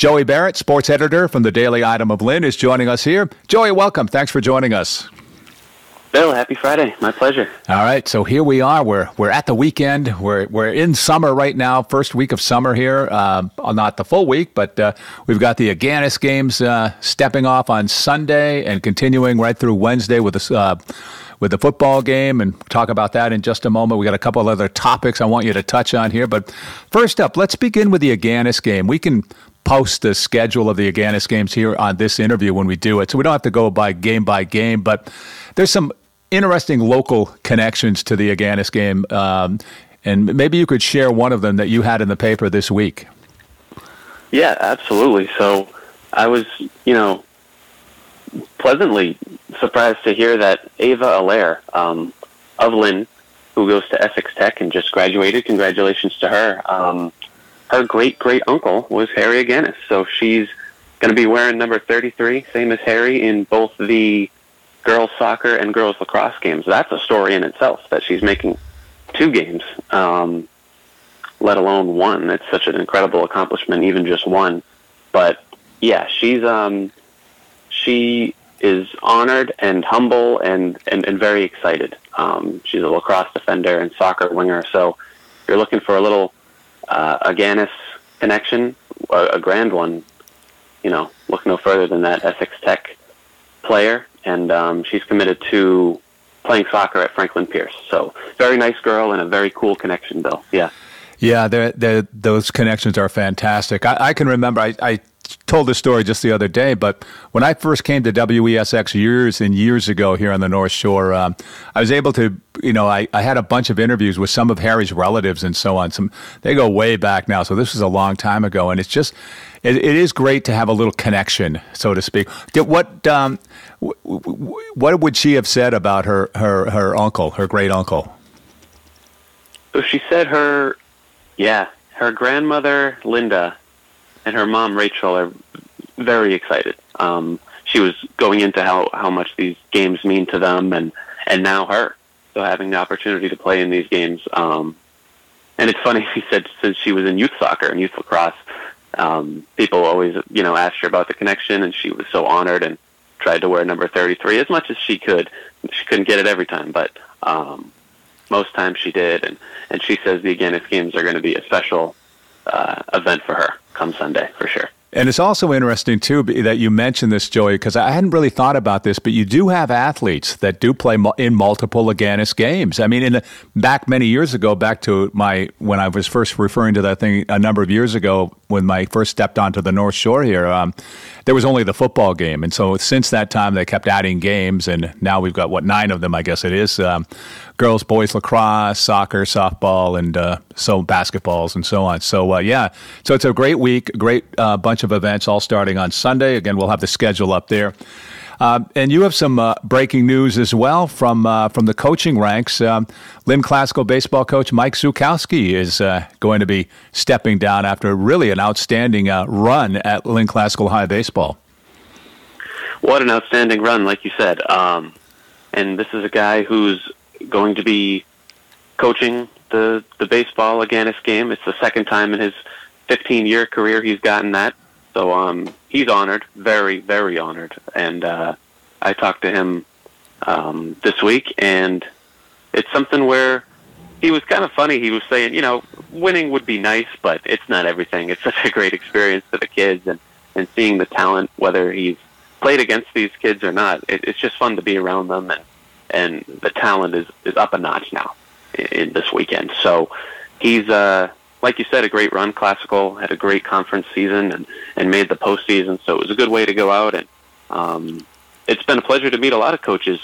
Joey Barrett, sports editor from the Daily Item of Lynn, is joining us here. Joey, welcome. Thanks for joining us. Bill, happy Friday. My pleasure. All right, so here we are. We're at the weekend. We're in summer right now, first week of summer here. Not the full week, but we've got the Agganis games stepping off on Sunday and continuing right through Wednesday with the football game, and talk about that in just a moment. We got a couple of other topics I want you to touch on here, but first up, let's begin with the Agganis game. We can post the schedule of the Agganis games here on this interview when we do it, so we don't have to go by game, but there's some interesting local connections to the Agganis game, and maybe you could share one of them that you had in the paper this week. Yeah, absolutely. So I was, pleasantly surprised to hear that Ava Allaire of Lynn, who goes to Essex Tech and just graduated, congratulations to her, her great-great-uncle was Harry Agganis. So she's going to be wearing number 33, same as Harry, in both the girls soccer and girls lacrosse games. That's a story in itself, that she's making 2 games, let alone 1. It's such an incredible accomplishment, even just 1. But yeah, she is honored and humble and very excited. She's a lacrosse defender and soccer winger. So if you're looking for a little Agganis connection, a grand one, look no further than that Essex Tech player. And she's committed to playing soccer at Franklin Pierce. So very nice girl and a very cool connection, Bill. Yeah. Yeah, those connections are fantastic. I can remember, I told this story just the other day, but when I first came to WESX years and years ago here on the North Shore, I was able to, I had a bunch of interviews with some of Harry's relatives and so on. They go way back now, so this was a long time ago, and it's just, it is great to have a little connection, so to speak. What would she have said about her uncle, her great uncle? So she said her grandmother Linda and her mom Rachel are very excited. She was going into how much these games mean to them, and now her. So having the opportunity to play in these games. And it's funny, she said since she was in youth soccer and youth lacrosse, people always, asked her about the connection, and she was so honored and tried to wear number 33 as much as she could. She couldn't get it every time, but most times she did. And she says the Agganis games are going to be a special event for her come Sunday, for sure. And it's also interesting, too, that you mentioned this, Joey, because I hadn't really thought about this, but you do have athletes that do play in multiple Agganis games. I mean, back many years ago, back to when I was first referring to that thing a number of years ago, when I first stepped onto the North Shore here, there was only the football game. And so since that time, they kept adding games, and now we've got, 9 of them, I guess it is, girls, boys, lacrosse, soccer, softball, and so basketballs and so on. So, so it's a great week, great bunch of events all starting on Sunday. Again, we'll have the schedule up there. And you have some breaking news as well from the coaching ranks. Lynn Classical baseball coach Mike Zukowski is going to be stepping down after really an outstanding run at Lynn Classical High Baseball. What an outstanding run, like you said. And this is a guy who's going to be coaching the baseball Agganis game. It's the second time in his 15-year career he's gotten that. So he's honored, very, very honored. And I talked to him this week, and it's something where he was kind of funny. He was saying, winning would be nice, but it's not everything. It's such a great experience for the kids, and seeing the talent, whether he's played against these kids or not, it's just fun to be around them, and the talent is up a notch now in this weekend. So he's like you said, a great run. Classical had a great conference season and made the postseason, so it was a good way to go out. And it's been a pleasure to meet a lot of coaches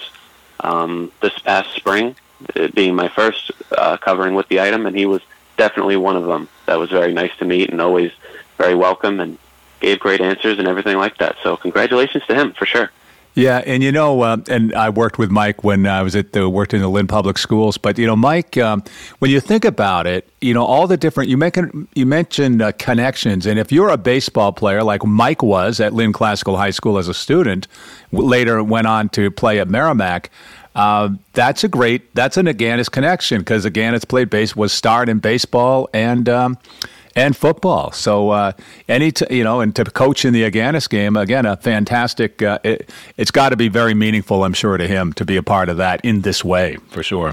this past spring, it being my first covering with the item, and he was definitely one of them. That was very nice to meet and always very welcome and gave great answers and everything like that. So congratulations to him, for sure. Yeah, and and I worked with Mike when I was worked in the Lynn Public Schools. But Mike, when you think about it, all the different you mentioned connections, and if you're a baseball player like Mike was at Lynn Classical High School as a student, later went on to play at Merrimack. That's an Agganis connection, because Agganis was starred in baseball and and football. So and to coach in the Agganis game, again, a fantastic. It's got to be very meaningful, I'm sure, to him to be a part of that in this way, for sure.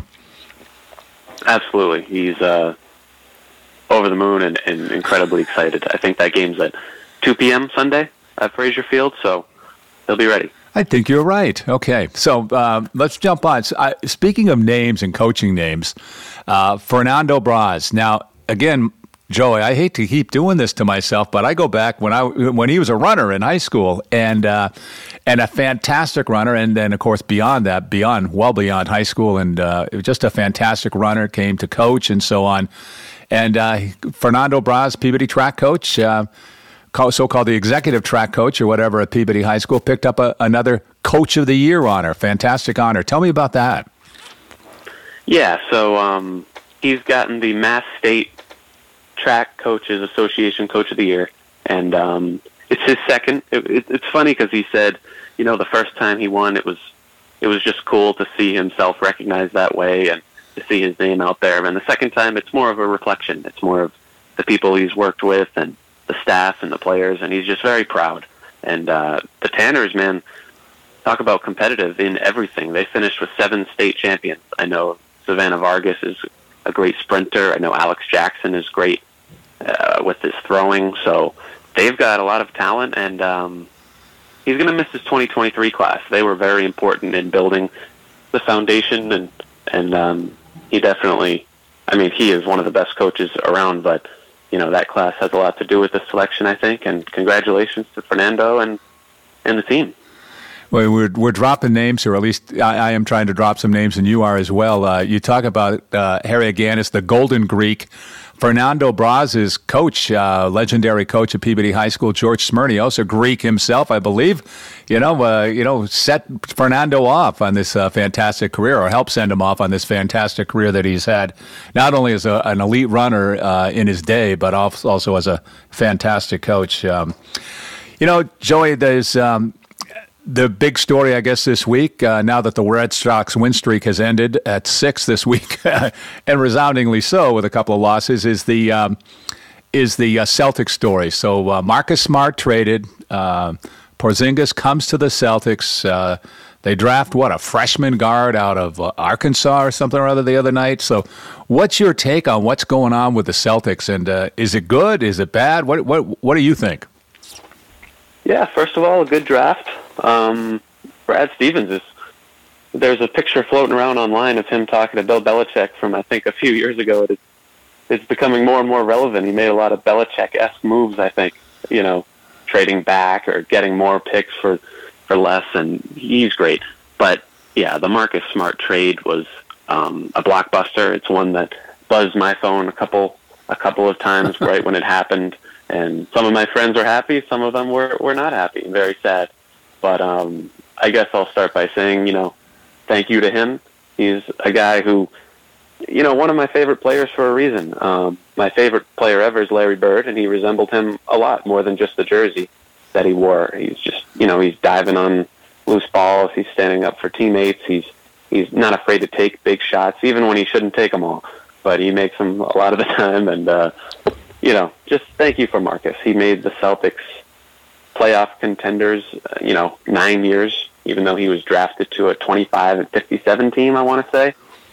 Absolutely, he's over the moon and incredibly excited. I think that game's at 2 p.m. Sunday at Frazier Field, so he'll be ready. I think you're right. Okay, so let's jump on. Speaking of names and coaching names, Fernando Braz. Now, again, Joey, I hate to keep doing this to myself, but I go back when he was a runner in high school and a fantastic runner, and then of course well beyond high school, and just a fantastic runner. Came to coach and so on, and Fernando Braz, Peabody track coach, so-called the executive track coach or whatever at Peabody High School, picked up another Coach of the Year honor, fantastic honor. Tell me about that. Yeah, so he's gotten the Mass State Track Coaches Association Coach of the Year, and it's his second. It's funny because he said, the first time he won, it was just cool to see himself recognized that way and to see his name out there. And the second time, it's more of a reflection. It's more of the people he's worked with and the staff and the players, and he's just very proud. And the Tanners, man, talk about competitive in everything. They finished with 7 state champions. I know Savannah Vargas is a great sprinter. I know Alex Jackson is great with his throwing. So they've got a lot of talent, and he's going to miss his 2023 class. They were very important in building the foundation, and he definitely, he is one of the best coaches around, but that class has a lot to do with the selection, I think, and congratulations to Fernando and the team. Well, we're dropping names, or at least I am trying to drop some names, and you are as well. You talk about Harry Agganis, the Golden Greek. Fernando Braz's coach, legendary coach at Peabody High School, George Smirnios, a Greek himself, I believe, set Fernando off on this fantastic career, or helped send him off on this fantastic career that he's had, not only as an elite runner in his day, but also as a fantastic coach. Joey, there's the big story, I guess, this week, now that the Red Sox win streak has ended at 6 this week, and resoundingly so with a couple of losses, is the Celtics story. So Marcus Smart traded. Porzingis comes to the Celtics. They draft, a freshman guard out of Arkansas or something or other the other night. So what's your take on what's going on with the Celtics? And is it good? Is it bad? What do you think? Yeah, first of all, a good draft. Brad Stevens there's a picture floating around online of him talking to Bill Belichick from, I think, a few years ago. It's becoming more and more relevant. He made a lot of Belichick-esque moves, I think, trading back or getting more picks for less, and he's great. But, yeah, the Marcus Smart trade was a blockbuster. It's one that buzzed my phone a couple of times right when it happened, and some of my friends were happy, some of them were not happy, very sad. But I guess I'll start by saying, thank you to him. He's a guy who, one of my favorite players for a reason. My favorite player ever is Larry Bird, and he resembled him a lot, more than just the jersey that he wore. He's just, he's diving on loose balls. He's standing up for teammates. He's not afraid to take big shots, even when he shouldn't take them all. But he makes them a lot of the time, and, just thank you for Marcus. He made the Celtics playoff contenders, 9 years, even though he was drafted to a 25 and 57 team, I want to say.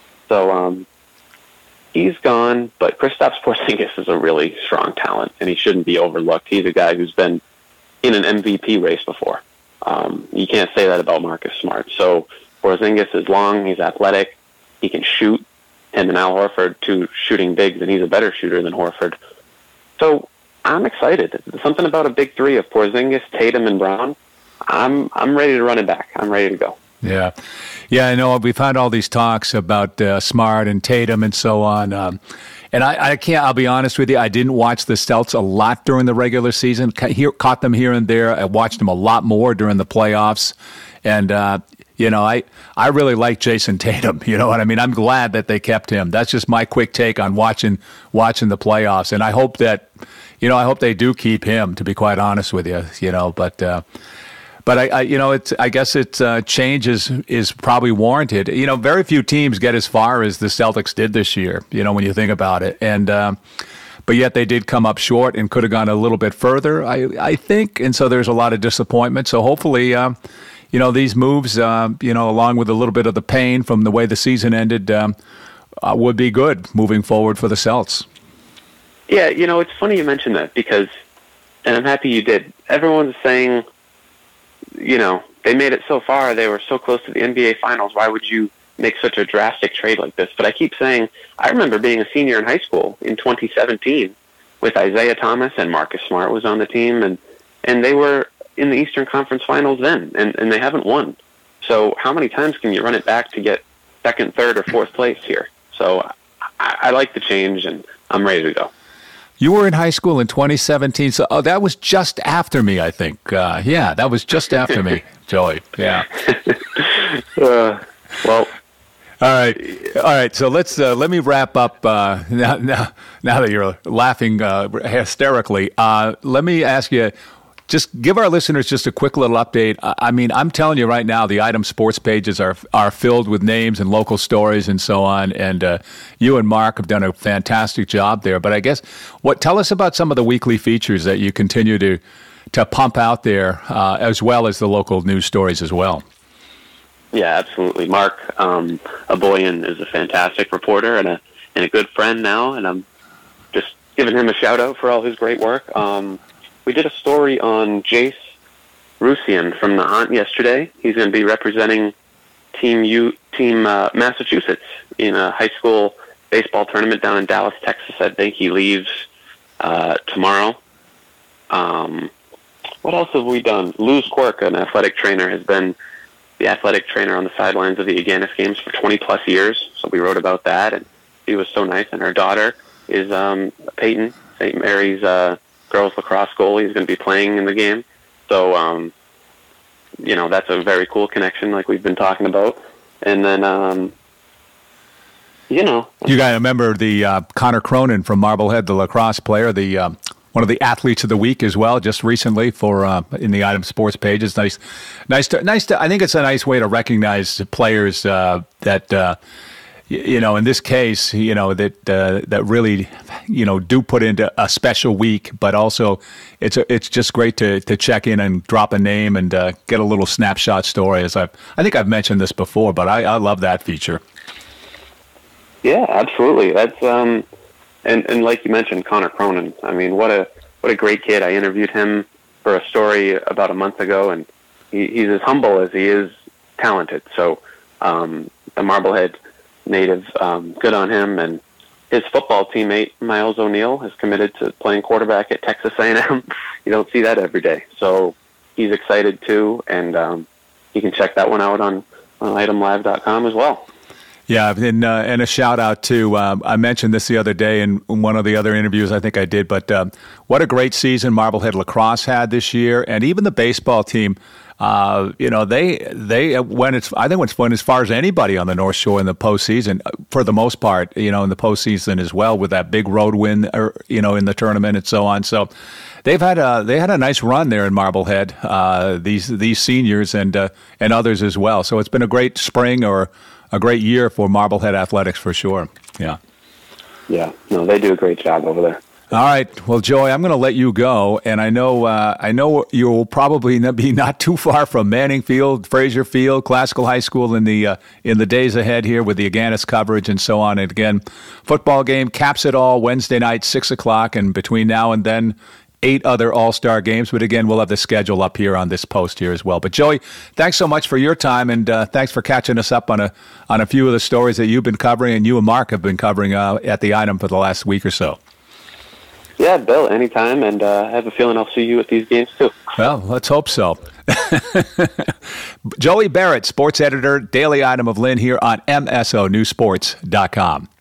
So he's gone, but Kristaps Porzingis is a really strong talent, and he shouldn't be overlooked. He's a guy who's been in an MVP race before. You can't say that about Marcus Smart. So Porzingis is long, he's athletic, he can shoot, and then Al Horford, two shooting bigs, and he's a better shooter than Horford. So I'm excited. Something about a big three of Porzingis, Tatum, and Brown. I'm ready to run it back. I'm ready to go. Yeah. I know we've had all these talks about Smart and Tatum and so on. And I can't, I'll be honest with you, I didn't watch the Celtics a lot during the regular season. Caught them here and there. I watched them a lot more during the playoffs. And, I really like Jason Tatum. You know what I mean? I'm glad that they kept him. That's just my quick take on watching the playoffs. And I hope that, I hope they do keep him, to be quite honest with you, But I guess change is probably warranted. Very few teams get as far as the Celtics did this year. When you think about it, and but yet they did come up short and could have gone a little bit further, I think. And so there's a lot of disappointment. So hopefully, these moves, along with a little bit of the pain from the way the season ended, would be good moving forward for the Celts. Yeah, it's funny you mentioned that because, and I'm happy you did. Everyone's saying, they made it so far. They were so close to the NBA Finals. Why would you make such a drastic trade like this? But I keep saying, I remember being a senior in high school in 2017 with Isaiah Thomas and Marcus Smart was on the team, and they were in the Eastern Conference Finals then, and they haven't won. So how many times can you run it back to get second, third, or fourth place here? So I like the change, and I'm ready to go. You were in high school in 2017, so that was just after me, I think. That was just after me, Joey. Yeah. Well. All right. So let me wrap up now that you're laughing hysterically. Let me ask you. Just give our listeners just a quick little update. I mean, I'm telling you right now, the Item Sports pages are filled with names and local stories and so on. And you and Mark have done a fantastic job there. But I guess, tell us about some of the weekly features that you continue to pump out there, as well as the local news stories as well. Yeah, absolutely. Mark Aboyan is a fantastic reporter and a good friend now, and I'm just giving him a shout out for all his great work. We did a story on Jace Rusian from Nahant yesterday. He's going to be representing Team Massachusetts in a high school baseball tournament down in Dallas, Texas. I think he leaves tomorrow. What else have we done? Luz Quirk, an athletic trainer, has been the athletic trainer on the sidelines of the Aganis games for 20-plus years. So we wrote about that, and she was so nice. And her daughter is Peyton, St. Mary's girls lacrosse goalie, is going to be playing in the game. So, that's a very cool connection like we've been talking about. And then, You guys remember the Connor Cronin from Marblehead, the lacrosse player, the one of the athletes of the week as well, just recently for in the Item Sports pages. Nice to. I think it's a nice way to recognize players that in this case, that really, do put into a special week. But also, it's just great to check in and drop a name and get a little snapshot story. I think I've mentioned this before, but I love that feature. Yeah, absolutely. That's and like you mentioned, Connor Cronin. I mean, what a great kid. I interviewed him for a story about a month ago, and he's as humble as he is talented. So the Marblehead native, good on him. And his football teammate, Miles O'Neill, has committed to playing quarterback at Texas A&M. You don't see that every day. So he's excited too, and you can check that one out on itemlive.com as well. Yeah, and a shout out to, I mentioned this the other day in one of the other interviews I think I did, but what a great season Marblehead lacrosse had this year, and even the baseball team. They went as far as anybody on the North Shore in the postseason, for the most part, in the postseason as well, with that big road win, in the tournament and so on. So they had a nice run there in Marblehead, these seniors and others as well. So it's been a great spring or a great year for Marblehead athletics for sure. Yeah. Yeah. No, they do a great job over there. All right. Well, Joey, I'm going to let you go, and I know you'll probably be not too far from Manning Field, Fraser Field, Classical High School in the days ahead here with the Aganis coverage and so on. And again, football game caps it all Wednesday night, 6:00, and between now and then, 8 other All-Star games. But again, we'll have the schedule up here on this post here as well. But Joey, thanks so much for your time, and thanks for catching us up on a few of the stories that you've been covering and you and Mark have been covering at the Item for the last week or so. Yeah, Bill, anytime, and I have a feeling I'll see you at these games too. Well, let's hope so. Joey Barrett, sports editor, Daily Item of Lynn here on MSONewsports.com.